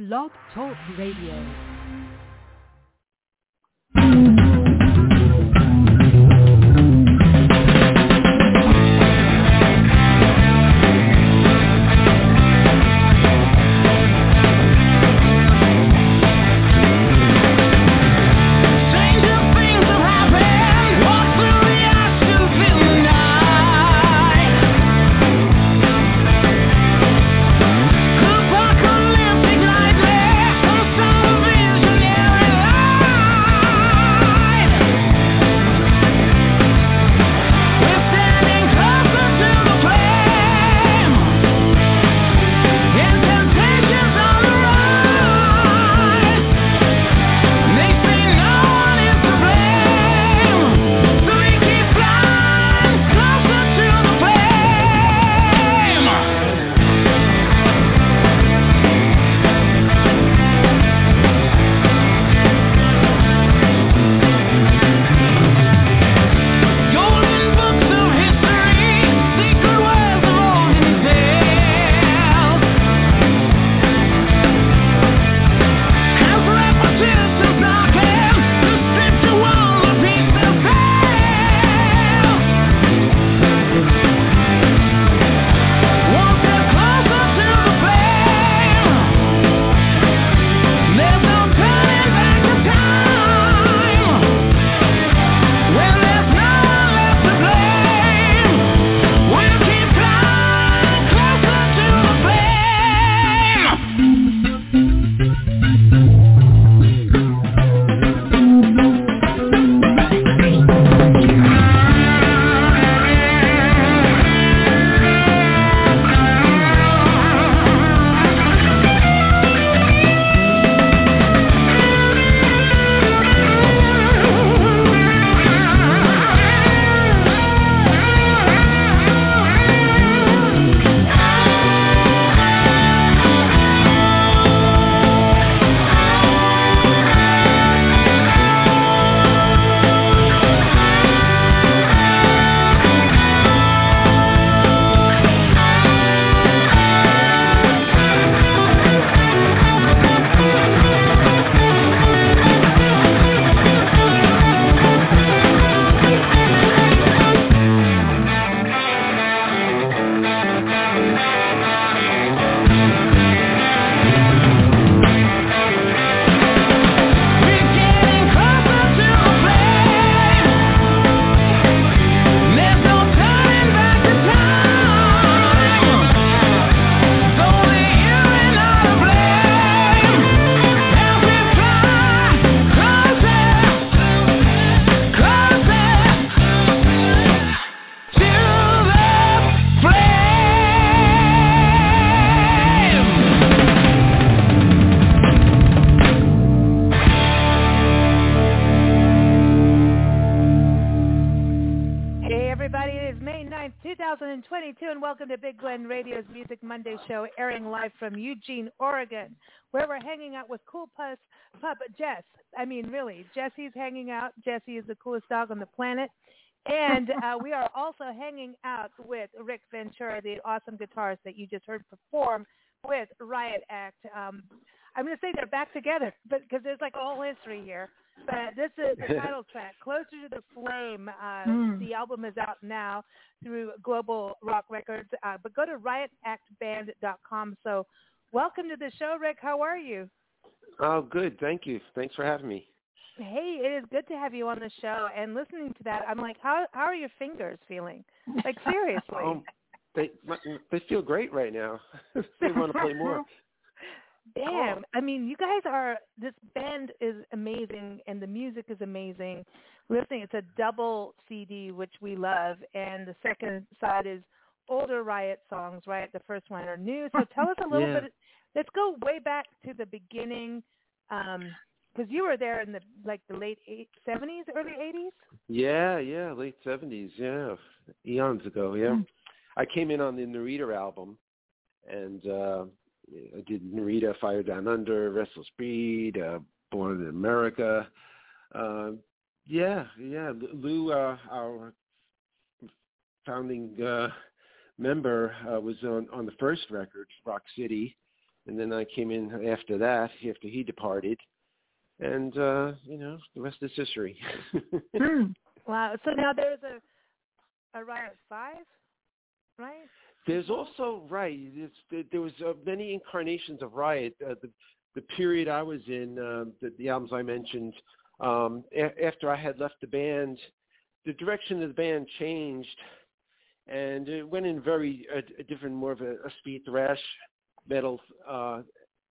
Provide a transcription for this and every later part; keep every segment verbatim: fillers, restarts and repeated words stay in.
Blog Talk Radio. Big Glen Radio's Music Monday show, airing live from Eugene, Oregon, where we're hanging out with Cool Puss Pup Jess. I mean, really, Jesse's hanging out. Jesse is the coolest dog on the planet. And uh, we are also hanging out with Rick Ventura, the awesome guitarist that you just heard perform with Riot Act. Um, I'm going to say they're back together, but because there's like a whole history here. But this is the title track, Closer to the Flame. Uh, mm. The album is out now through Global Rock Records. Uh, but go to riot act band dot com. So welcome to the show, Rick. How are you? Oh, good. Thank you. Thanks for having me. Hey, it is good to have you on the show. And listening to that, I'm like, how how are your fingers feeling? Like, seriously. um, they, they feel great right now. They want to play more. Damn. I mean, you guys are, this band is amazing and the music is amazing. Listening, it's a double C D, which we love. And the second side is older Riot songs, right? The first one are new. So tell us a little yeah. bit. Let's go way back to the beginning. Um, because you were there in the, like the late eight, seventies, early eighties? Yeah, yeah, late seventies, yeah. Eons ago, yeah. Mm. I came in on the Narita album and, uh, I did Narita, Fire Down Under, Restless Breed, uh, Born in America. Uh, yeah, yeah. Lou, uh, our founding uh, member, uh, was on, on the first record, Rock City, and then I came in after that, after he departed, and uh, you know, the rest is history. mm. Wow. So now there's a a Riot Five, right? There's also right. It's, there was uh, many incarnations of Riot. Uh, the the period I was in, uh, the, the albums I mentioned. Um, a- after I had left the band, the direction of the band changed, and it went in very a, a different, more of a, a speed thrash metal uh,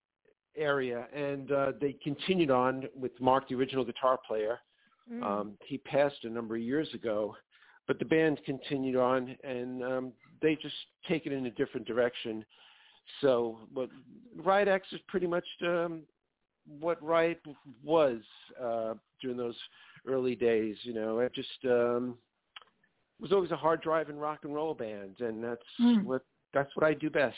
area. And uh, they continued on with Mark, the original guitar player. Mm. Um, he passed a number of years ago, but the band continued on, and um, they just take it in a different direction. So, but Riot X is pretty much um, what Riot was uh, during those early days. You know, it just um, was always a hard driving rock and roll band, and that's mm. what that's what I do best.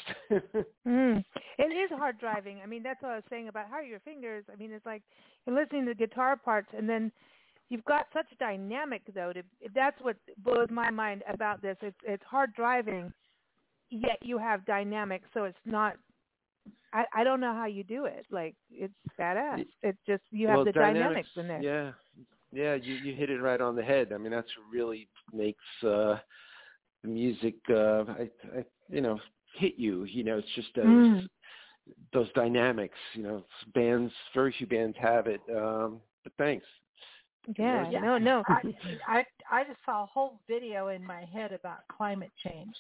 mm. It is hard driving. I mean, that's what I was saying about How Are Your Fingers. I mean, it's like you're listening to the guitar parts, and then you've got such dynamic, though. To, that's what blows my mind about this. It's it's hard driving, yet you have dynamic, so it's not. I, I don't know how you do it. Like, it's badass. It's just you have well, the dynamics, dynamics in there. Yeah, yeah, you you hit it right on the head. I mean, that's what really makes uh, the music, uh, I, I, you know, hit you. You know, it's just those mm. those dynamics. You know, bands, very few bands have it. Um, but thanks. Yeah, yeah, no, no. I, I I just saw a whole video in my head about climate change.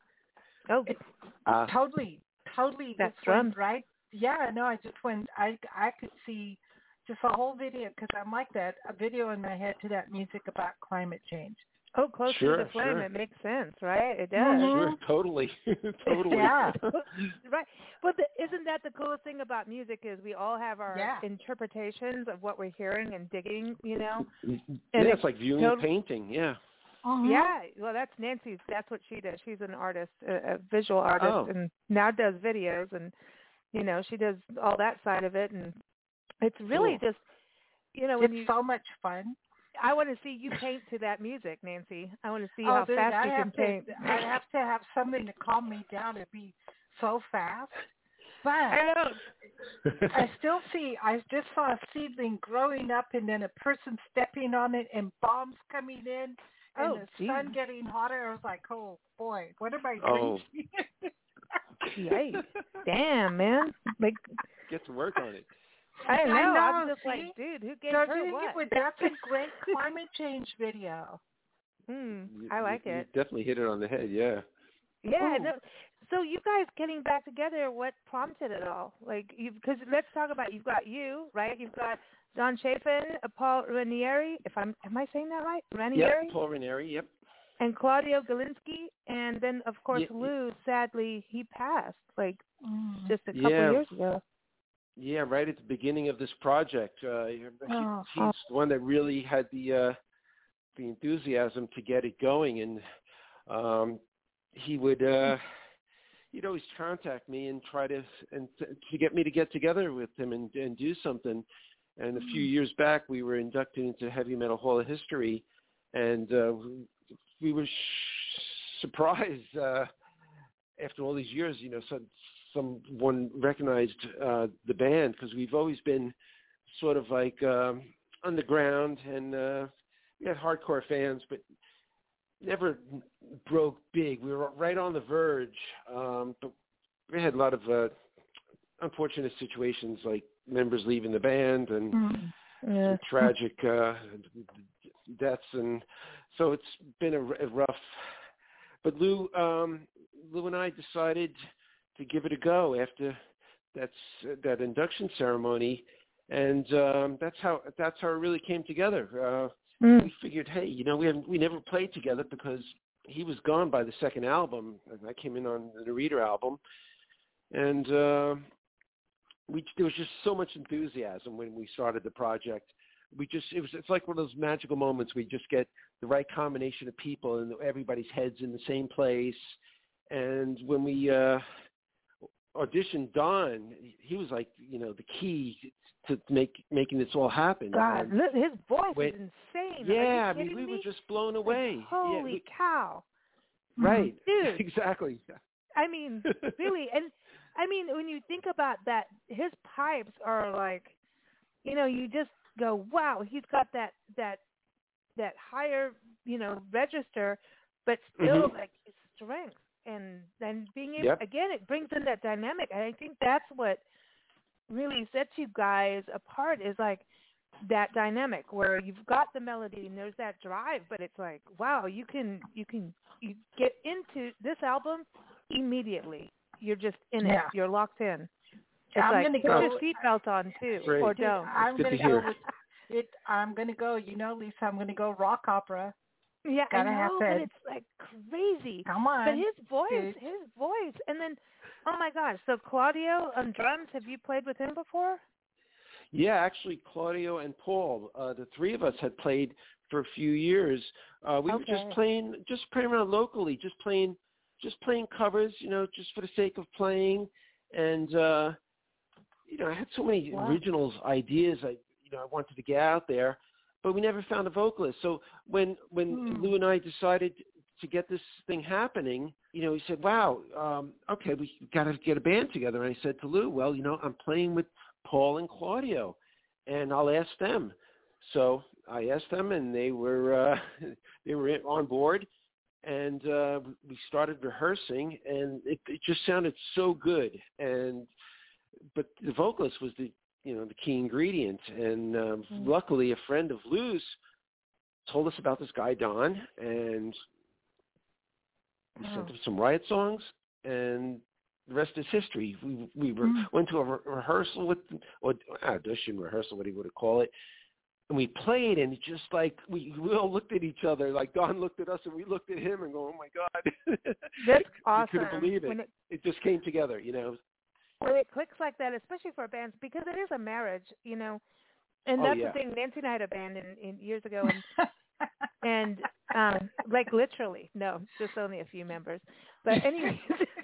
Oh, it, uh, totally, totally. That's went right. Yeah, no, I just went. I I could see just a whole video because I'm like that. A video in my head to that music about climate change. Oh, close sure, to the flame. Sure. It makes sense, right? It does. Mm-hmm. Sure, totally, totally. Yeah, right. But the, isn't that the coolest thing about music is we all have our yeah. interpretations of what we're hearing and digging, you know? Yeah, and it's, it's like viewing tot- a painting, yeah. Uh-huh. Yeah, well, that's Nancy's. That's what she does. She's an artist, a, a visual artist, oh. and now does videos, and, you know, she does all that side of it, and it's really cool. just, you know, when it's you, so much fun. I want to see you paint to that music, Nancy. I want to see oh, how dude, fast I you have can to, paint. I have to have something to calm me down. It'd be so fast. But I know. I still see, I just saw a seedling growing up and then a person stepping on it and bombs coming in and oh, the geez. sun getting hotter. I was like, oh, boy, what am I oh. doing? Yikes. Damn, man. Like, get to work on it. I know. I know, I'm just see? like, dude, who gave Don't her you what? think it- that's a great climate change video. Hmm, You, I like you, it. You definitely hit it on the head, yeah. Yeah. No, so you guys getting back together, what prompted it all? Like, you because let's talk about, you've got you, right? You've got Don Chafin, uh, Paul Ranieri, if I'm, am I saying that right? Ranieri? Yep, Paul Ranieri, yep. And Claudio Galinsky, and then, of course, yeah, Lou, sadly, he passed, like, Mm. just a couple yeah. years ago. Yeah, right at the beginning of this project. Uh, he, Oh. he's the one that really had the uh, the enthusiasm to get it going, and um, he would uh, he'd always contact me and try to and to, to get me to get together with him and, and do something. And a few years back, we were inducted into Heavy Metal Hall of History, and uh, we were sh- surprised uh, after all these years. You know, so. Someone recognized uh, the band because we've always been sort of like um, underground and uh, we had hardcore fans, but never broke big. We were right on the verge, um, but we had a lot of uh, unfortunate situations like members leaving the band and Mm. Yeah. some tragic uh, deaths, and so it's been a, a rough. But Lou, um, Lou and I decided to give it a go after that's uh, that induction ceremony, and um, that's how that's how it really came together. Uh, mm. We figured, hey, you know, we haven't we never played together because he was gone by the second album. I came in on the Reader album, and uh, we there was just so much enthusiasm when we started the project. We just it was it's like one of those magical moments. We just get the right combination of people and everybody's heads in the same place. And when we uh, auditioned Don, he was like, you know, the key to make making this all happen. God, and look, his voice when, is insane. Yeah, Are I you mean, we me? were just blown away. Like, holy yeah, we, cow. right. Dude. Exactly. I mean, really. And I mean, when you think about that, his pipes are like, you know, you just go, wow, he's got that that that higher, you know, register, but still mm-hmm. like his strength, and then being able, Yep. again, it brings in that dynamic. And I think that's what really sets you guys apart, is like that dynamic where you've got the melody and there's that drive, but it's like, wow, you can you can you get into this album immediately. You're just in it. Yeah. You're locked in. It's I'm like gonna put go. your seatbelt on too, Great. or Dude, don't. I'm good gonna to go hear. with it. I'm gonna go. You know, Lisa, I'm gonna go rock opera. Yeah, Gotta I have know, that. but it's like crazy. Come on. But his voice, dude. his voice, and then, oh my gosh! So Claudio on drums. Have you played with him before? Yeah, actually, Claudio and Paul, uh, the three of us had played for a few years. Uh, we were just Okay. playing, just playing around locally, just playing, just playing covers, you know, just for the sake of playing. And uh, you know, I had so many Wow. originals, ideas. I, you know, I wanted to get out there, but we never found a vocalist. So when when Hmm. Lou and I decided to get this thing happening, you know, he said, "Wow, um, okay, we got to get a band together." And I said to Lou, "Well, you know, I'm playing with Paul and Claudio, and I'll ask them." So I asked them, and they were uh, they were on board, and uh, we started rehearsing, and it, it just sounded so good. And but the vocalist was the you know the key ingredient, and um, Mm. luckily a friend of Lou's told us about this guy Don, and we Wow. sent him some Riot songs, and the rest is history. We we were, Mm. went to a re- rehearsal with, or audition rehearsal, what do you want to call it, and we played, and it just like we, we all looked at each other, like Don looked at us, and we looked at him, and go, "Oh my God!" That's We awesome. couldn't believe it. When it It just came together, you know. when it clicks like that, especially for bands, because it is a marriage, you know. And Oh, that's yeah. the thing. Nancy and I had a band in, in years ago, and and um, like literally, no, just only a few members. But anyways,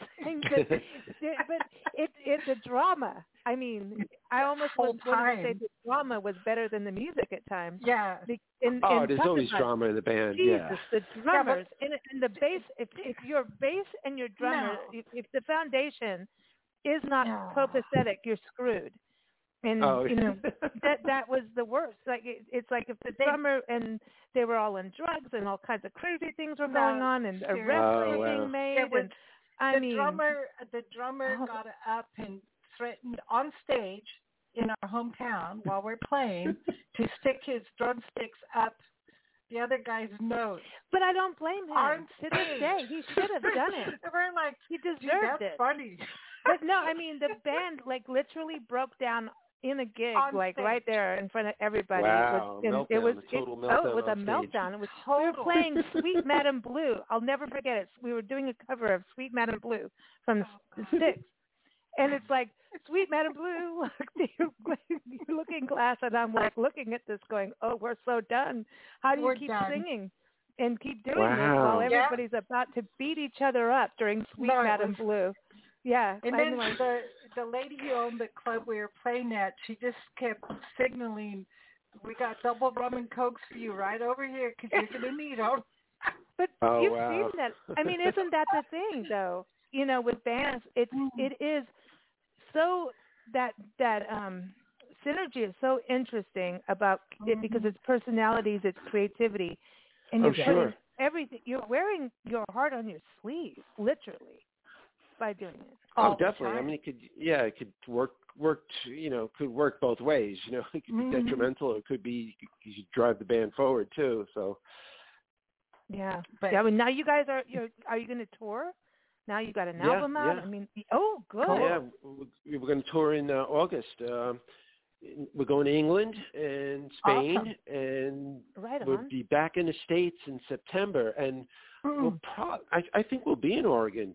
but, but it, it's a drama. I mean, I almost Whole would want to say time. the drama was better than the music at times. Yeah. Be- And, Oh, and there's talk always about drama in the band. Jesus, Yeah. the drummers and, and the bass. If if your bass and your drummer, No. if, if the foundation is not No. copacetic, you're screwed. And Oh, you know that that was the worst. Like it, it's like if the drummer and they were all in drugs and all kinds of crazy things were No, going on and seriously. arrests Oh, were wow. being made. It was- and I the mean, drummer, the drummer Oh. got up and threatened on stage in our hometown while we're playing to stick his drumsticks up the other guy's nose. but I don't blame him. On To this stage. day, he should have done it. And we're like, He dude, deserved that's it. funny. But no, I mean the band like literally broke down in a gig, On like stage. right there in front of everybody. Wow, it was, and it meltdown, was a total it, meltdown oh, it was a on stage. meltdown. It was we were Total. playing Sweet Madam Blue. I'll never forget it. We were doing a cover of Sweet Madam Blue from the Styx, and it's like Sweet Madam Blue, look, you looking glass, and I'm like looking at this, going, "Oh, we're so done. How do you We're keep done. singing and keep doing Wow. this while Yeah. everybody's about to beat each other up during Sweet No, it Madam was- Blue?" Yeah, And but then anyway. the the lady who owned the club we were playing at, she just kept signaling, "We got double rum and cokes for you right over here because you're gonna need them." But Oh, you've wow. seen that. I mean, isn't that the thing, though? You know, with bands, it's it is so that that um synergy is so interesting about it because it's personalities, it's creativity, and Oh, you're sure. putting everything. You're wearing your heart on your sleeve, literally, by doing it. Oh, all the definitely. I time. mean, it could, yeah, it could work, work, to, you know, could work both ways. You know, it could be Mhm. detrimental, or it could be you could drive the band forward too. So, Yeah, But- yeah. I mean, now you guys are you're are you going to tour? Now you got an Yeah, album out. yeah. I mean, oh, good. yeah, we- we're going to tour in uh, August. Um, we're going to England and Spain, Awesome. and Right we'll on. be back in the States in September. And Mm. we'll pro- I, I think we'll be in Oregon.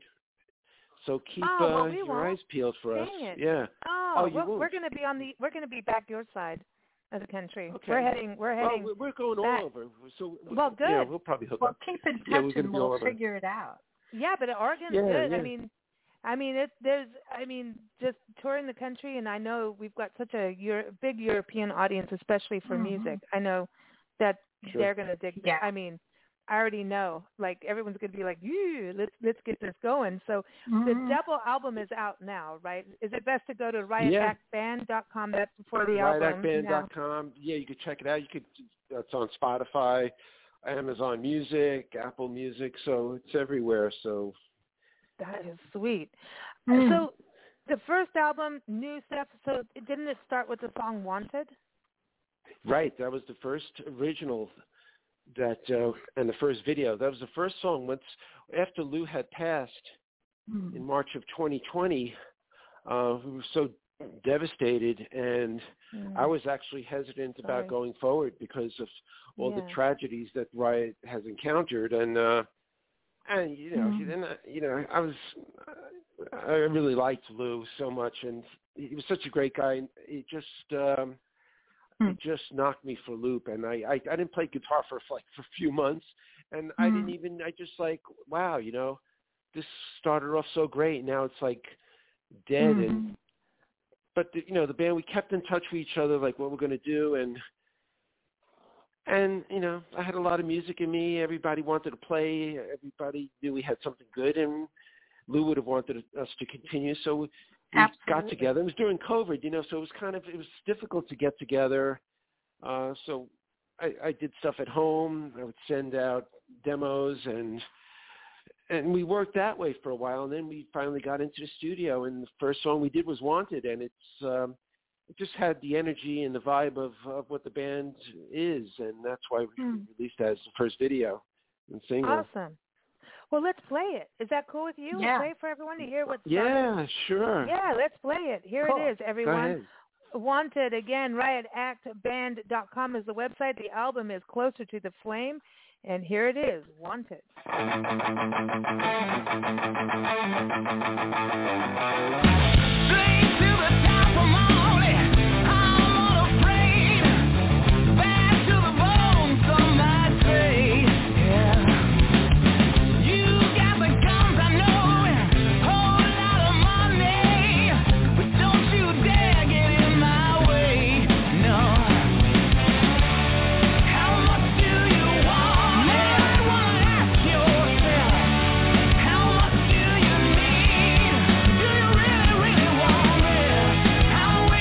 So keep Oh, well, uh, we your won't. eyes peeled for us. Dang it. Yeah. Oh, Oh, you well, won't. we're going to be on the we're going to be back your side of the country. Okay. We're heading we're Well, heading. we're- we're going back. all over. So Well, Yeah, good. we'll probably hook Well, up. keep in touch Yeah, we're gonna and be all we'll over. figure it out. Yeah, but Oregon's Yeah, good. I yeah. mean, I mean it. There's I mean just touring the country, and I know we've got such a Euro, big European audience, especially for Mhm. music. I know that Sure. they're going to dig. Yeah. I mean, I already know. Like everyone's gonna be like, "Ew, let's let's get this going." So mm-hmm. the double album is out now, right? Is it best to go to riot act band dot com? That's before the album. riot act band dot com. Yeah, you could check it out. You could. It's on Spotify, Amazon Music, Apple Music. So it's everywhere. So that is sweet. Mm. So the first album, new stuff. So didn't it start with the song "Wanted"? Right. That was the first original. That uh, and the first video. That was the first song. Once after Lou had passed mm. in March of twenty twenty, uh, we were so devastated, and mm. I was actually hesitant Sorry. about going forward because of all yeah. the tragedies that Riot has encountered, and uh, and you know, mm. and, uh, you know, I was I really liked Lou so much, and he was such a great guy. He just um, It just knocked me for a loop, and I, I, I didn't play guitar for like for a few months, and mm. I didn't even. I just like, wow, you know, this started off so great. Now it's like dead, mm. and but the, you know, the band, we kept in touch with each other, like what we're gonna do, and and you know, I had a lot of music in me. Everybody wanted to play. Everybody knew we had something good, and Lou would have wanted us to continue. So. We, We Absolutely. got together. It was during COVID, you know, so it was kind of, it was difficult to get together. Uh, so I, I did stuff at home. I would send out demos, and and we worked that way for a while. And then we finally got into the studio, and the first song we did was "Wanted," and it's um, it just had the energy and the vibe of, of what the band is, and that's why we mm. released that as the first video and single. Awesome. Well, let's play it. Is that cool with you? Yeah. We'll play it for everyone to hear what's Yeah, done. sure. Yeah, let's play it. Here cool. it is, everyone. Go ahead. Wanted, again, riot act band dot com is the website. The album is Closer to the Flame. And here it is, Wanted. Straight to the top of my How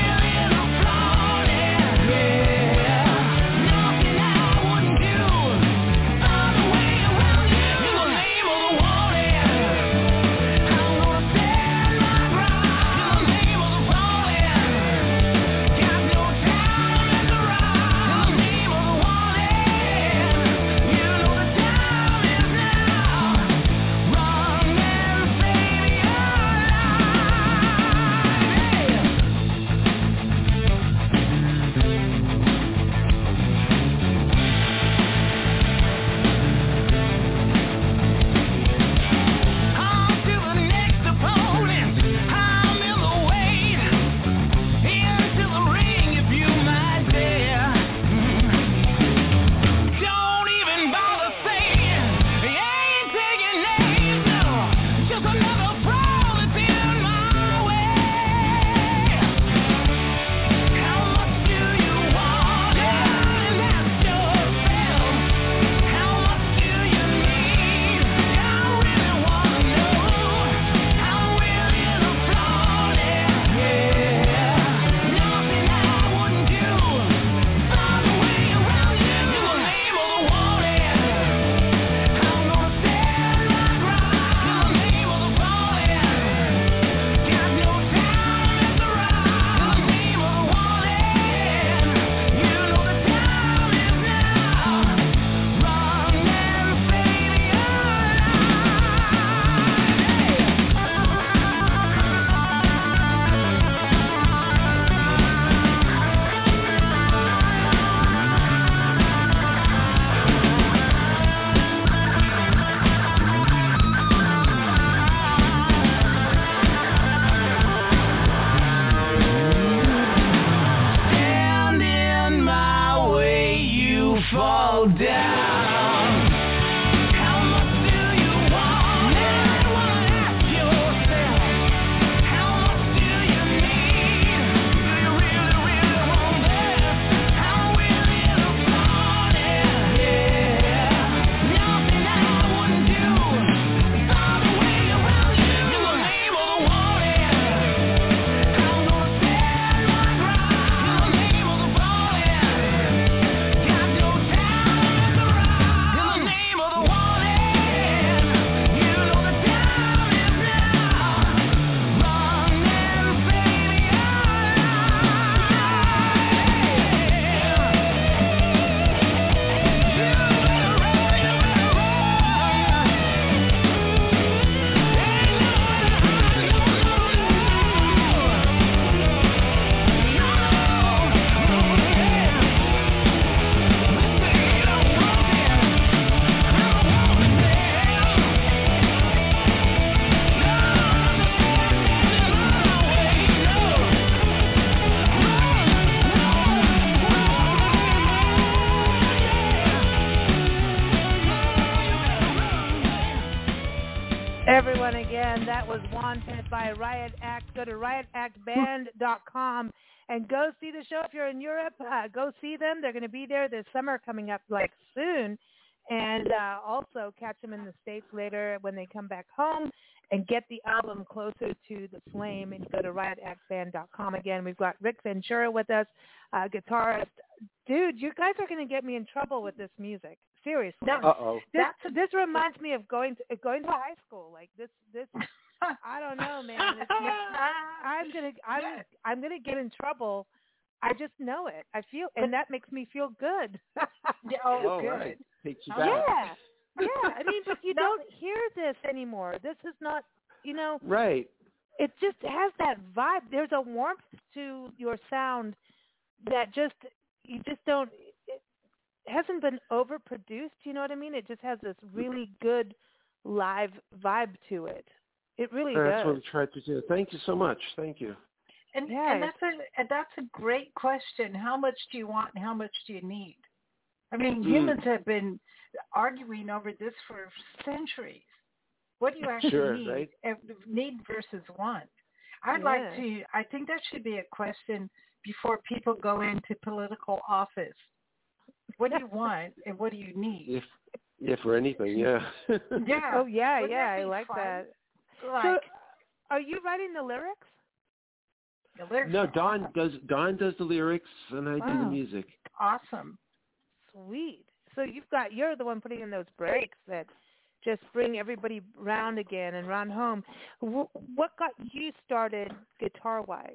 That was Wanted by Riot Act. Go to riot act band dot com and go see the show. If you're in Europe, uh, go see them. They're going to be there this summer coming up like soon. And uh, also catch them in the States later when they come back home and get the album Closer to the Flame. And go to riot act band dot com. Again, we've got Rick Ventura with us, uh, guitarist. Dude, you guys are going to get me in trouble with this music. Seriously. Uh-oh. This, this reminds me of going to going to high school. Like this, this. I don't know, man. It's, I'm gonna, I'm, I'm gonna get in trouble. I just know it. I feel, and that makes me feel good. Yeah, oh, Oh, good. right. Takes you back. Yeah, yeah. I mean, but you don't hear this anymore. This is not, you know. Right. It just has that vibe. There's a warmth to your sound that just, you just don't. It hasn't been overproduced. You know what I mean? It just has this really good live vibe to it. It really That's does. what we tried to do. Thank you so much. Thank you. And, Yeah, and that's a and that's a great question. How much do you want and how much do you need? I mean, Mm. humans have been arguing over this for centuries. What do you actually Sure, need? right? Uh, Need versus want. I'd Yeah. like to. I think that should be a question before people go into political office. What do you want and what do you need? If, if for anything, yeah. Yeah. Oh yeah, Wouldn't yeah. that I be like fun? that. Like, So, are you writing the lyrics? the lyrics No, are Don awesome. does Don does the lyrics and I do the Wow. music. Awesome. Sweet. So you've got you're the one putting in those breaks that just bring everybody round again and round home. Wh- What got you started guitar wise?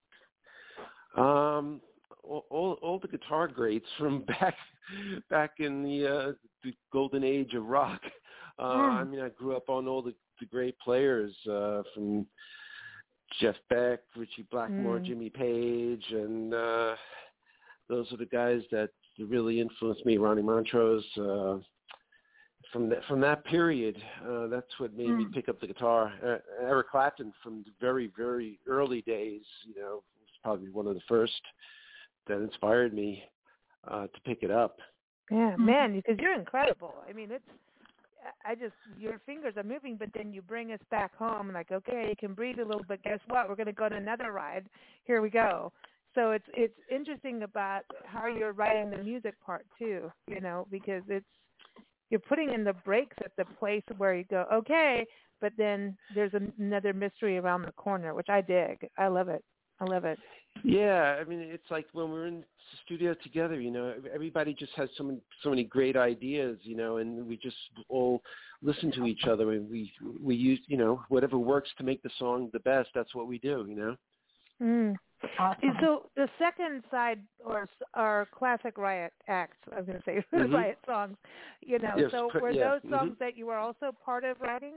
Um, all, all all the guitar greats from back back in the uh, the golden age of rock. Uh, Mm. I mean, I grew up on all the, the great players uh, from Jeff Beck, Richie Blackmore, Mm. Jimmy Page, and uh, those are the guys that really influenced me. Ronnie Montrose. Uh, from that from that period, uh, that's what made me Mm. pick up the guitar. Uh, Eric Clapton from the very very early days, you know, was probably one of the first that inspired me uh, to pick it up. Yeah, man, because you're incredible. I mean, it's I just your fingers are moving, but then you bring us back home like, okay, you can breathe a little bit. Guess what? We're going to go to another ride. Here we go. So it's it's interesting about how you're writing the music part too, you know, because it's you're putting in the breaks at the place where you go, okay, but then there's an, another mystery around the corner, which I dig. I love it. I love it. Yeah, I mean, it's like when we're in the studio together, you know, everybody just has so many, so many great ideas, you know, and we just all listen to each other and we, we use, you know, whatever works to make the song the best. That's what we do, you know? Mm. Awesome. So the second side or are classic Riot acts, I was going to say, Mhm. Riot songs, you know, Yes, so cor- were yeah, those songs mhm. that you were also part of writing?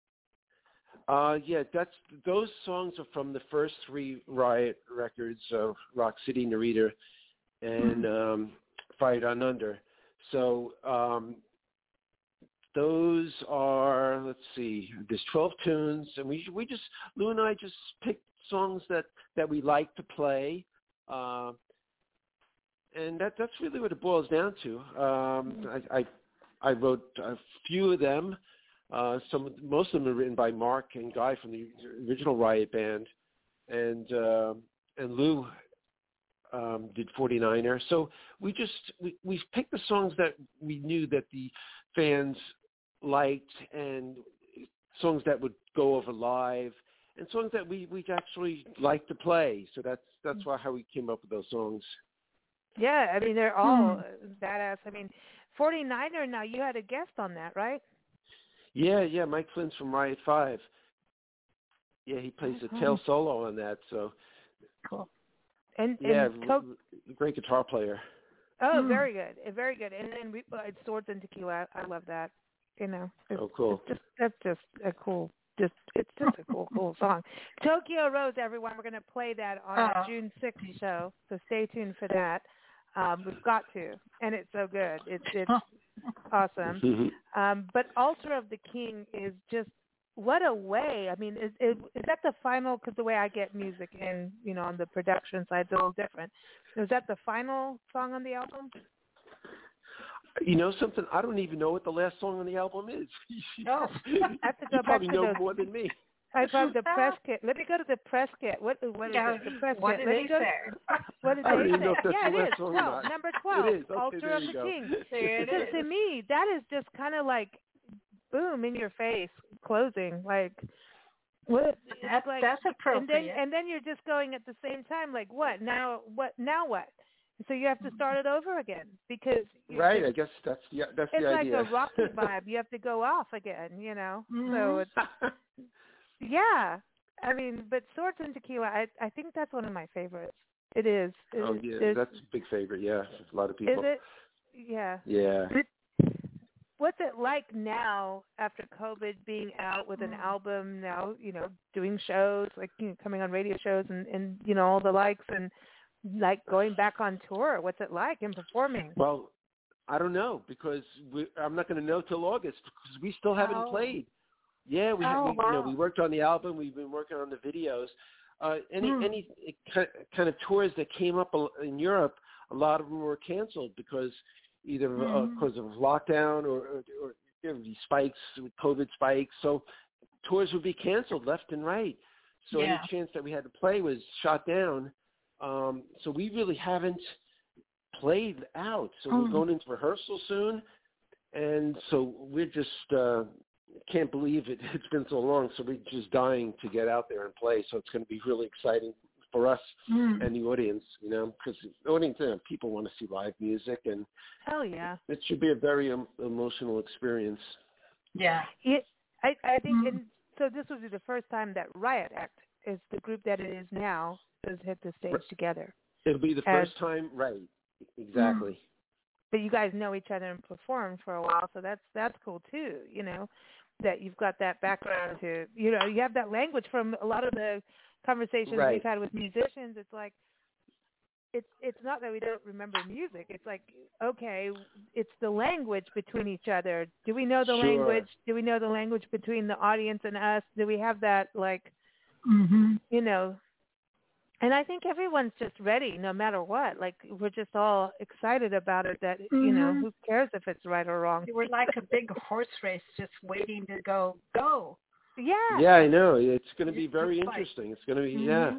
Uh, yeah, that's, those songs are from the first three Riot records of Rock City, Narita, and um, Fire Down Under. So um, those are, let's see, there's twelve tunes, and we we just, Lou and I just picked songs that, that we like to play, uh, and that that's really what it boils down to. Um, I, I I wrote a few of them. Uh, some most of them are written by Mark and Guy from the original Riot band, and uh, and Lou um, did forty-niner. So we just we, we picked the songs that we knew that the fans liked, and songs that would go over live, and songs that we we actually like to play. So that's that's why how we came up with those songs. Yeah, I mean, they're all badass. I mean, forty-niner now, you had a guest on that, right? Yeah, yeah, Mike Flynn's from Riot Five. Yeah, he plays a tail solo on that. So, Cool. And, yeah, and Co- r- great guitar player. oh, Hmm. very good, eh, very good. And then we, uh, Swords and Tequila, I love that. You know, it's, Oh, cool. it's just that's just a cool, just it's just a cool, cool song. Tokyo Rose, everyone, we're going to play that on our Uh-huh. June sixth show, so stay tuned for that. Um, we've got to, and it's so good. It's it's awesome. Mhm. Um, but Altar of the King is just what a way. I mean, is is, is that the final? Because the way I get music in, you know, on the production side, it's a little different. Is that the final song on the album? You know something? I don't even know what the last song on the album is. Oh, I have to go you back probably to know those. more than me. I bought the press kit. Let me go to the press kit. What what is Yeah, it? The press what kit. did Let they me go. say? What did I don't they even say? know if that's Yeah, the it last is. song or twelve. not. Number twelve. It is. Okay, Altar there of you the go. King. There it So is. to me, that is just kind of like, boom, in your face, closing. Like, what? That's, like, that's appropriate. and then and then you're just going at the same time, like, what now? What now? What? So you have to start it over again because Right, I guess that's the that's it's the like idea. a Rocky vibe. You have to go off again, you know. Mhm. So it's yeah. I mean, but Swords and Tequila, I I think that's one of my favorites. It is. It Oh is- yeah, there's- that's a big favorite. Yeah, for a lot of people. Is it? Yeah. Yeah. What's it like now after COVID, being out with an album now, you know, doing shows, like, you know, coming on radio shows and, and, you know, all the likes, and like going back on tour? What's it like in performing? Well, I don't know because we, I'm not going to know till August because we still haven't Oh. played. Yeah, we, Oh, we you know wow. we worked on the album. We've been working on the videos. Uh, any Hmm. any kind of tours that came up in Europe, a lot of them were canceled because either Mhm. uh, because of lockdown or, or, or you know, these spikes, COVID spikes. So tours would be canceled left and right. So Yeah. any chance that we had to play was shot down. Um, so we really haven't played out. So Hmm. we're going into rehearsal soon, and so we're just uh, can't believe it. It's been so long. So we're just dying to get out there and play. So it's going to be really exciting for us Mm. and the audience, you know, because the audience, you know, people want to see live music, and Hell yeah. it should be a very um, emotional experience. Yeah. It, I, I think, Mm. and so this would be the first time that Riot Act is the group that it is now has hit the stage Right. together. It'll be the As- first time, right? Exactly. But you guys know each other and perform for a while, so that's that's cool too. You know, that you've got that background to, you know, you have that language from a lot of the conversations Right. we've had with musicians. It's like, it's it's not that we don't remember music. It's like, okay, it's the language between each other. Do we know the Sure. language? Do we know the language between the audience and us? Do we have that, like, Mm-hmm. you know? And I think everyone's just ready, no matter what. Like, we're just all excited about it. That you know, Mhm. who cares if it's right or wrong? We're like a big horse race just waiting to go, go. Yeah. Yeah, I know. It's going to be It's very just like- interesting. It's going to be, yeah.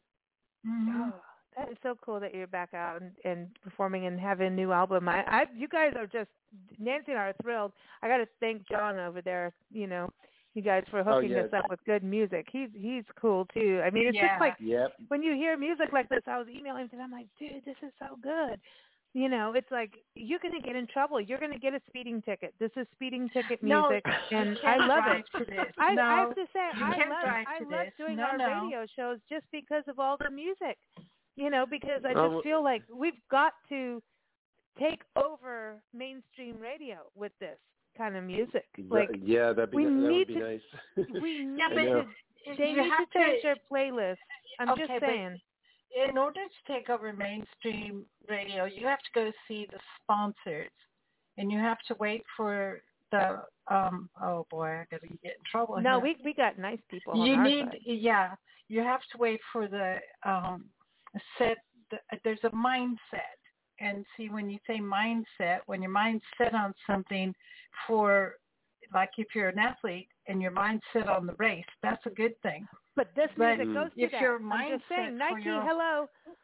Mm-hmm. Oh, that is so cool that you're back out and, and performing and having a new album. I, I, you guys are just, Nancy and I are thrilled. I got to thank John over there. You know, you guys for hooking yeah. us up with good music. He's he's cool too. I mean, it's Yeah. just like Yep. when you hear music like this. I was emailing him and I'm like, dude, this is so good. You know, it's like you're gonna get in trouble. You're gonna get a speeding ticket. This is speeding ticket No, music, and you I can't love drive it. to this. I, no, I have to say, you I can't love drive I to love this. doing No, our no. radio shows just because of all the music. You know, because I just Oh, feel like we've got to take over mainstream radio with this kind of music. Like, yeah, that'd be, we that would need be to- nice. we need Yeah, I but know. to. They you need to have change to, their playlist. I'm Okay, just but- saying. in order to take over mainstream radio, you have to go see the sponsors, and you have to wait for the. Um, oh boy, I gotta get in trouble. No, here. we we got nice people on You our need, side. yeah, you have to wait for the um, set. The, there's a mindset, and see when you say mindset, when your mind's set on something, for like if you're an athlete and your mind's set on the race, that's a good thing. But this But music goes to if that. your I'm just mindset saying, for Nike, your- hello.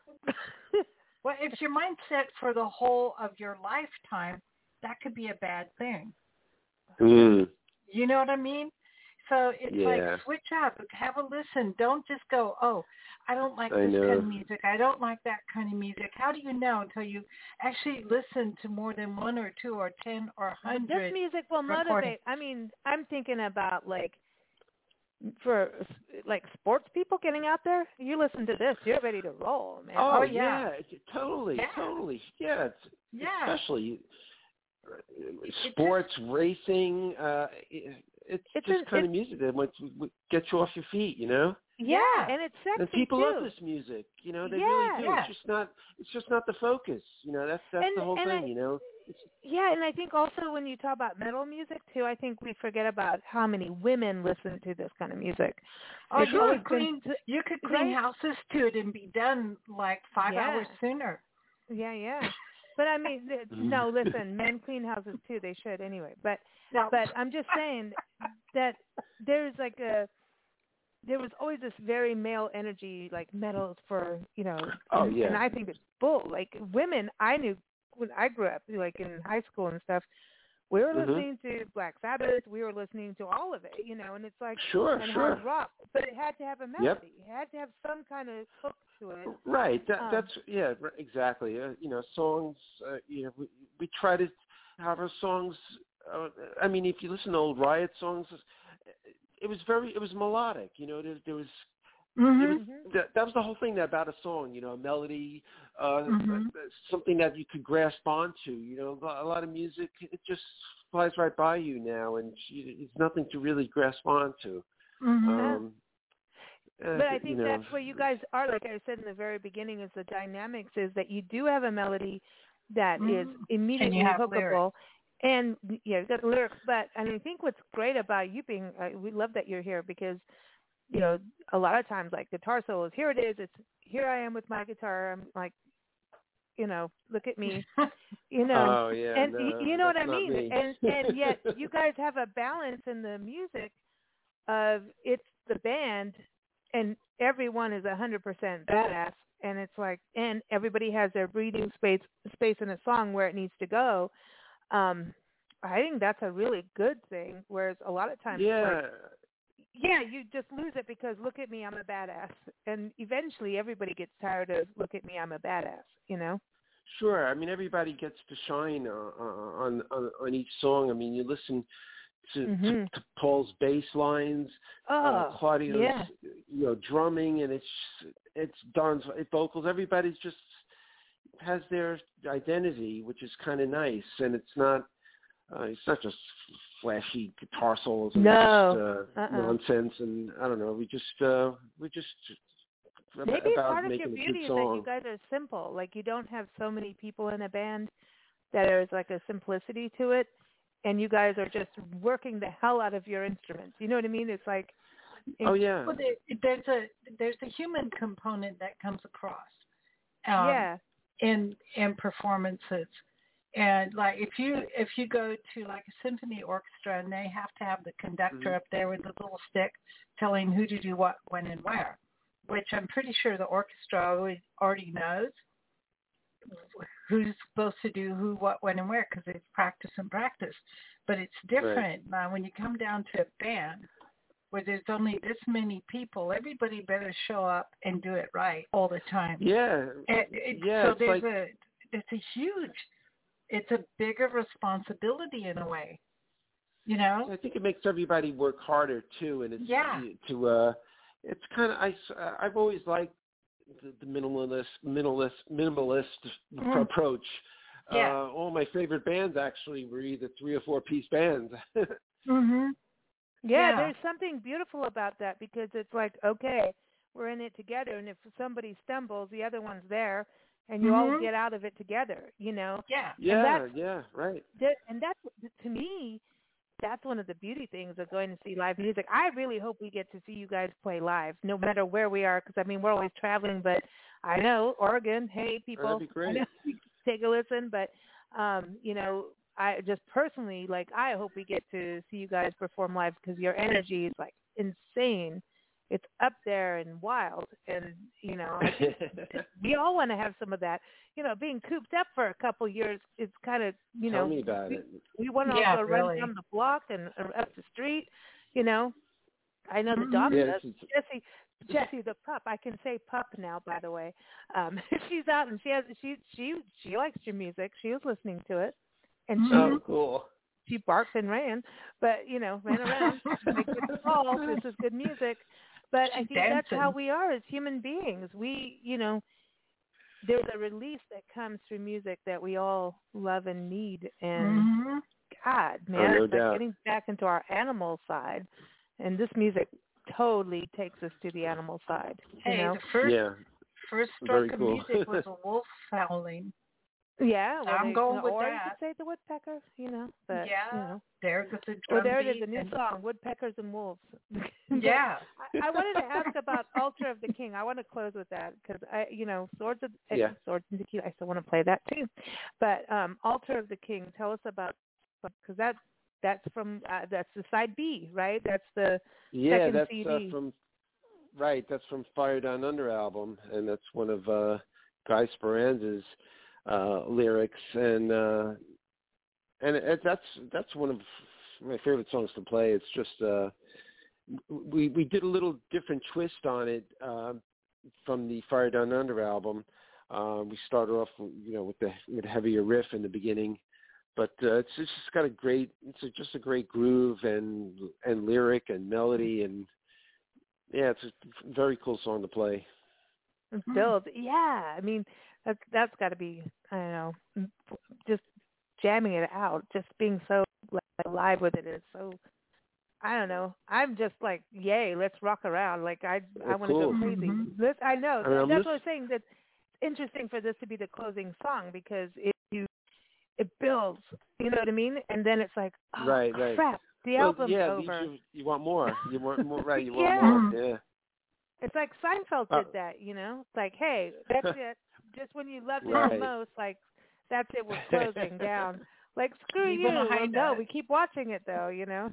Well, if your mind's set for the whole of your lifetime, that could be a bad thing. Mm. You know what I mean? So it's Yeah. like switch up, have a listen. Don't just go, oh, I don't like I this know. kind of music. I don't like that kind of music. How do you know until you actually listen to more than one or two or ten or a But this hundred? music will recording. motivate. I mean, I'm thinking about like for like sports people getting out there. You listen to this, you're ready to roll, man. Oh, Oh, yeah. yeah. it's- totally, Yeah. totally. Yeah, it's, Yeah. especially uh, sports, racing. Uh, it, it's, It's just a- kind of music that would, would get you off your feet, you know. yeah, Yeah. and it's sexy And people too. love this music, you know. They Yeah. really do. Yeah. It's just not. It's just not the focus, you know. That's that's And- the whole and thing, I- you know. Yeah, and I think also when you talk about metal music too, I think we forget about how many women listen to this kind of music. Oh, It's you always could clean. been- You could clean right? houses to it and be done like five Yeah. hours sooner. Yeah, yeah. But I mean, th- no, listen, men clean houses too. They should anyway. But No. but I'm just saying that there's like a there was always this very male energy, like metal for, you know, Oh, and, yeah. and I think it's bull. Like women, I knew when I grew up, like in high school and stuff, we were Mhm. listening to Black Sabbath, we were listening to all of it, you know, and it's like, Sure, and sure. hard rock, but it had to have a melody. It had to have some kind of hook to it. Right. That, Um, that's yeah. r- Exactly. Uh, you know, songs. Uh, you know, we, we try to have our songs. Uh, I mean, if you listen to old Riot songs, it was very. It was melodic. You know, there, there was. Mhm. It was that, that was the whole thing about a song. You know, a melody, uh, Mhm. something that you could grasp onto. You know, a lot of music it just flies right by you now, and you, it's nothing to really grasp onto. Mhm. Um, uh, But I think you know, that's where you guys are, like I said in the very beginning, is the dynamics is that you do have a melody that is Mhm. immediately have hookable. And, yeah, you've got the lyrics. But and I think what's great about you being, uh, we love that you're here because, you know, a lot of times, like guitar solos, here it is, it's, here I am with my guitar. I'm like, you know, look at me, you know. Oh yeah, and no, you know what that's I not mean? me. And, and yet you guys have a balance in the music of it's the band and everyone is a hundred percent badass, and it's like, and everybody has their breathing space space in a song where it needs to go. Um, I think that's a really good thing. Whereas a lot of times, it's yeah, like, yeah, you just lose it because look at me, I'm a badass, and eventually everybody gets tired of look at me, I'm a badass. You know? sure. I mean, everybody gets to shine uh, on, on on each song. I mean, you listen to, Mm-hmm. to, to Paul's bass lines, Oh, uh, Claudio's yeah. you know drumming, and it's it's Don's vocals. Everybody's just has their identity, which is kind of nice, and it's not uh, it's not just flashy guitar solos and No. just uh, Uh-uh. nonsense. And I don't know. We just uh, we just Maybe about part of making your a beauty good is song. that you guys are simple. Like you don't have so many people in a band that there's like a simplicity to it, and you guys are just working the hell out of your instruments. You know what I mean? It's like, Oh yeah. Well, there, there's a there's a human component that comes across, um, yeah, in in performances, and like if you if you go to like a symphony orchestra and they have to have the conductor Mhm. up there with the little stick telling who to do what, when, and where, which I'm pretty sure the orchestra always already knows who's supposed to do who, what, when, and where because it's practice and practice. But it's different uh, when you come down to a band where there's only this many people. Everybody better show up and do it right all the time. Yeah. It, it, yeah. so It's there's like, a it's a huge, it's a bigger responsibility in a way, you know. I think it makes everybody work harder too, and it's Yeah. to uh, it's kind of I uh, I've always liked the, the minimalist minimalist minimalist Mm. approach. Yeah. Uh, all my favorite bands actually were either three or four piece bands. Mhm. yeah. Yeah. There's something beautiful about that because it's like, okay, we're in it together, and if somebody stumbles, the other one's there, and you all Mhm. get out of it together. You know? Yeah. yeah, that's- yeah, right. That, and that's to me. That's one of the beauty things of going to see live music. I really hope we get to see you guys play live, no matter where we are, because I mean we're always traveling. But I know Oregon, hey people, That'd be great. I know, take a listen. But um, you know, I just personally like I hope we get to see you guys perform live because your energy is like insane. It's up there and wild, and you know, I think we all want to have some of that. You know, being cooped up for a couple years, it's kind of you Tell know. me about we, it. we want to Yeah, also run really. down the block and uh, up the street. You know, I know the Mhm. dog Yeah, does. this is- Jessie, Jessie the pup. I can say pup now, by the way. Um, she's out and she has she she she likes your music. She was listening to it, and she Oh, cool. she barked and ran, but you know, ran around. Like it's all this is good music. But I She's think that's how dancing. we are as human beings. We, you know, there's a release that comes through music that we all love and need. And Mhm. God, Oh, man, no it's like doubt. getting back into our animal side. And this music totally takes us to the animal side. You Hey, know? the first Yeah. first Very stroke of cool. music was a wolf howling. Yeah, well, I'm they, going you know, with or you that. could say the woodpecker, you know. But Yeah. you know, There goes the well, drum there it is, beat a new and- song, Woodpeckers and Wolves. Yeah. I, I wanted to ask about Altar of the King. I want to close with that because I, you know, Swords of uh, Yeah. Swords and Tequila. I still want to play that too. But um, Altar of the King. Tell us about because that that's from uh, that's the side B, right? That's the Yeah, second that's C uh, D. from right. That's from Fire Down Under album, and that's one of uh, Guy Speranza's uh, lyrics, and uh, and it, that's that's one of my favorite songs to play. It's just uh, we we did a little different twist on it uh, from the Fire Down Under album. Uh, we started off, you know, with the with a heavier riff in the beginning. But uh, it's, it's just got a great, it's a, just a great groove and and lyric and melody, and yeah, it's a very cool song to play. Build, yeah. I mean, that's that's got to be, I don't know, just jamming it out, just being so like, live with it is so. I don't know. I'm just like, yay, let's rock around. Like I, Oh, I want to cool. go crazy. Mhm. This, I know. I mean, I'm that's what I'm lis- saying. That's interesting for this to be the closing song because if you. It builds, you know what I mean? And then it's like, oh, Right, right. crap, the well, album's yeah, over. You, you want more. You want more, right, you Yeah. want more, yeah. It's like Seinfeld Uh, did that, you know? It's like, hey, that's it. Just when you loved it Right. the most, like, that's it, we're closing down. Like, screw Leave you. on a high Well, no, note. we keep watching it, though, you know?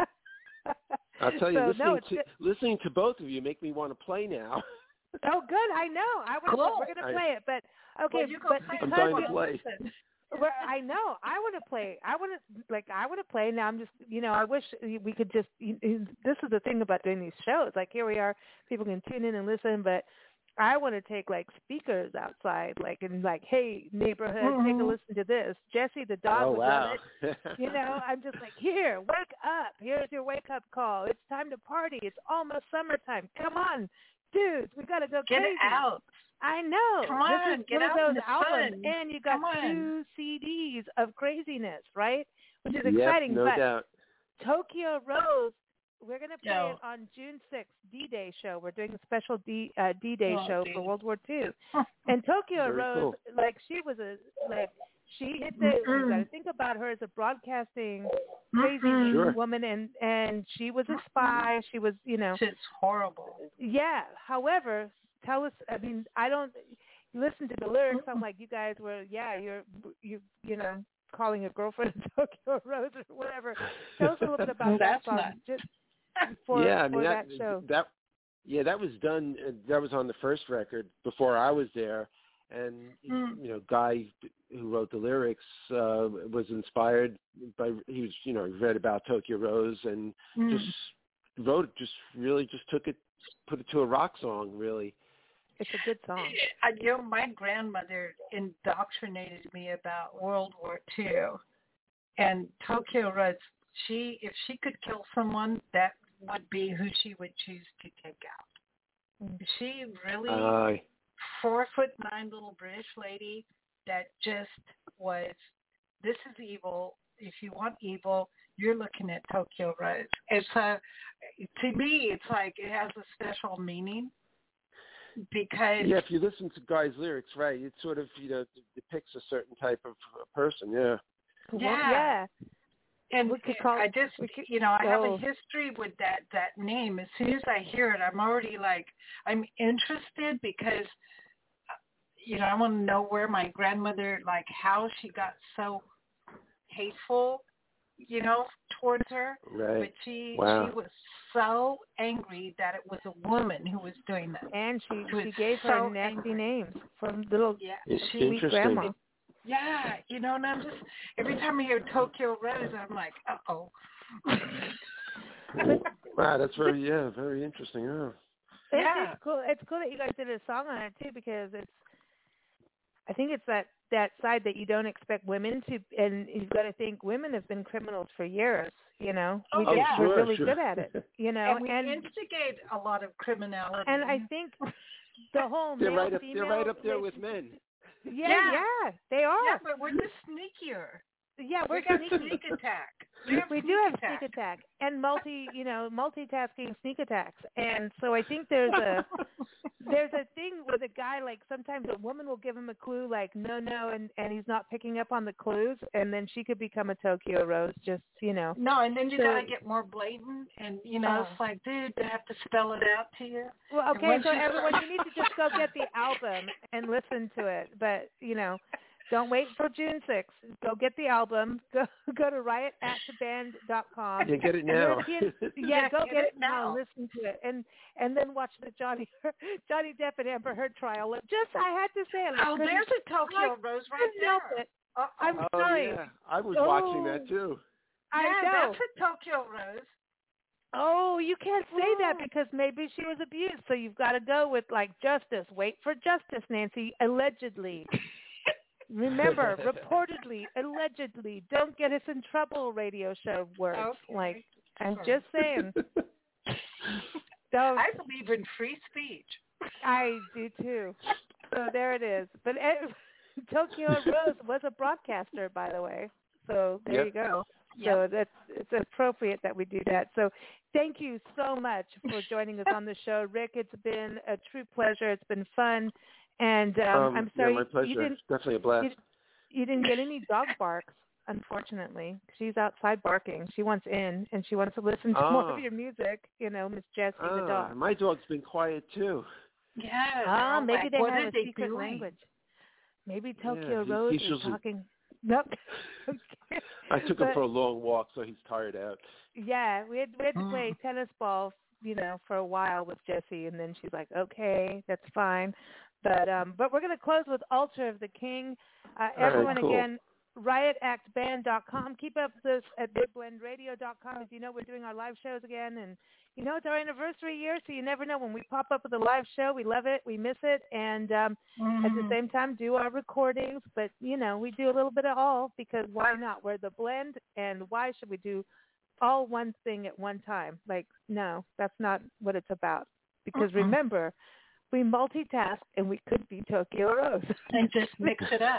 I'll tell you, so, listening no, it's to good. listening to both of you make me want to play now. Oh, good, I know. I was, Cool. We're going to I- play it, but, okay, Well, you go but play. I'm because dying to it- play. Listen. Well, I know. I want to play. I want to like. I want to play. Now I'm just. You know. I wish we could just. You, this is the thing about doing these shows. Like here we are. People can tune in and listen, but I want to take like speakers outside, like and like, hey neighborhood, Mm-hmm. take a listen to this. Jesse the dog Oh would wow. love it. You know. I'm just like, here, wake up. Here's your wake up call. It's time to party. It's almost summertime. Come on, dudes. We gotta go Get crazy. it out. I know. Come on, this is get one out of in those the albums, sun. and you got Come on. two C Ds of craziness, right? Which is Yep, exciting. no but doubt. Tokyo Rose, we're going to play Yo. it on June sixth, D-Day show. We're doing a special D uh, D-Day Oh, show geez. for World War Two. And Tokyo Very Rose, cool. like she was a like she hit the. You Mm-mm. got to think about her as a broadcasting crazy Mm-mm. Sure. woman, and and she was a spy. She was, you know. Shit's horrible. Yeah. However, tell us. I mean, I don't listen to the lyrics. I'm like, you guys were, yeah, you're, you, you know, calling a girlfriend Tokyo Rose or whatever. Tell us a little bit about that That's song, not- just for, yeah, I mean for that, that show. that yeah, that was done. uh, That was on the first record before I was there, and Mm. you know, Guy who wrote the lyrics uh, was inspired by he was you know read about Tokyo Rose and Mm. just wrote it. Just really just took it, put it to a rock song. Really, It's a good song. I, you know, my grandmother indoctrinated me about World War Two, and Tokyo Rose. She, if she could kill someone, that would be who she would choose to take out. She really uh, four foot nine little British lady that just was. This is evil. If you want evil, you're looking at Tokyo Rose. It's a, to me, it's like it has a special meaning. Because yeah, if you listen to Guy's lyrics, right, it sort of you know depicts a certain type of person. Yeah. yeah, Yeah. and We could call- I just we could- you know I have oh. a history with that that name. As soon as I hear it, I'm already like I'm interested because you know I want to know where my grandmother, like how she got so hateful, you know, towards her. Right. But she Wow. she was so angry that it was a woman who was doing this. And she, She was she gave her so nasty angry. names from little Yeah, It's she sweet interesting. grandma. Yeah, you know, and I'm just every time I hear Tokyo Rose, I'm like, uh oh. Wow, that's very yeah, very interesting. Yeah. It, Yeah. It's cool. It's cool that you guys did a song on it too, because it's. I think it's that that side that you don't expect women to, and you've got to think women have been criminals for years. You know, we Oh, just, yeah. we're sure, really sure. good at it. You know, and we and instigate a lot of criminality. and I think the whole They're male right up. They're female right up there with relation- men. Yeah, Yeah. yeah, they are. yeah, but we're just sneakier. Yeah, We we're got sneaky. sneak attack. We, have We do sneak have attack. sneak attack and multi, you know, multitasking sneak attacks. And so I think there's a there's a thing with a guy, like sometimes a woman will give him a clue like no no and and he's not picking up on the clues, and then she could become a Tokyo Rose, just, you know. No, and then you So- gotta get more blatant, and you know, Oh. it's like, dude, they have to spell it out to you. Well, And okay, once so you everyone, start- you need to just go get the album and listen to it. But, you know, Don't wait for June sixth. Go get the album. Go go to riot act band dot com. Yeah, get it now. yeah, Yeah, go get get it it now. now. Listen to it, and and then watch the Johnny Johnny Depp and Amber Heard trial. Just I had to say it. I Oh, couldn't- there's a Tokyo I Rose right couldn't help there. it. Uh-oh. I'm Oh, sorry. yeah. I was Oh. watching that, too. I yeah, know. that's a Tokyo Rose. Oh, you can't say that Oh. because maybe she was abused. So you've got to go with like justice. Wait for justice, Nancy. Allegedly. Remember, reportedly, allegedly. Don't get us in trouble, radio show words. Okay. Like, I'm Sure. just saying. Don't. I believe in free speech. I do too. So there it is. But uh, Tokyo Rose was a broadcaster, by the way. So there Yep. you go. Yep. So that's it's appropriate that we do that. So thank you so much for joining us on the show, Rick. It's been a true pleasure. It's been fun, and um, um, I'm sorry yeah, my pleasure. you didn't It's definitely a blast. you, you didn't get any dog barks. Unfortunately, she's outside barking. She wants in, and she wants to listen to more Oh. of your music. You know, Miss Jessie the Ah, dog. my dog's been quiet, too. Yeah. Ah, they're maybe like, they what have are a they secret doing? language. Maybe Tokyo Yeah, he- Rose he's is usually- talking. Nope. I took him But- for a long walk, so he's tired out. Yeah, we had, we had to Mm. play tennis ball, you know, for a while with Jessie, and then she's like, "Okay, that's fine." But um, but we're gonna close with "Altar of the King." Uh, All right, everyone cool. again, riot act band dot com. Keep up this at big blend radio dot com. As you know, we're doing our live shows again, and you know it's our anniversary year, so you never know when we pop up with a live show. We love it, we miss it, and um, at the Mhm. same time do our recordings. But you know, we do a little bit of all because why not? We're the blend, and why should we do all one thing at one time? Like, no, that's not what it's about. Because Mm-mm. remember, we multitask and we could be Tokyo Rose. And just mix it up.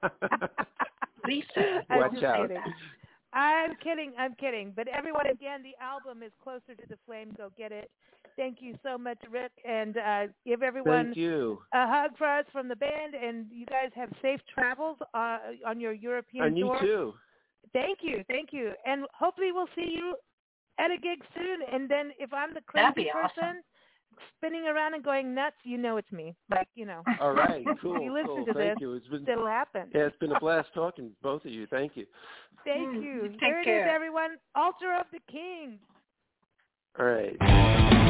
Lisa. I'm Watch just out. kidding. I'm kidding. I'm kidding. But everyone, again, the album is Closer to the Flame. Go get it. Thank you so much, Rick. And uh, give everyone Thank you. a hug for us from the band. And you guys have safe travels uh, on your European And you, tour. too. Thank you. Thank you. And hopefully we'll see you at a gig soon. And then if I'm the That'd crazy be person awesome. spinning around and going nuts, you know it's me. Like, you know. All right, cool, You listen cool. to Thank this, you. It's been, It'll happen. yeah, it's been a blast talking to both of you. Thank you. Thank Mm, you. take Here it is, care. everyone. Altar of the King. All right.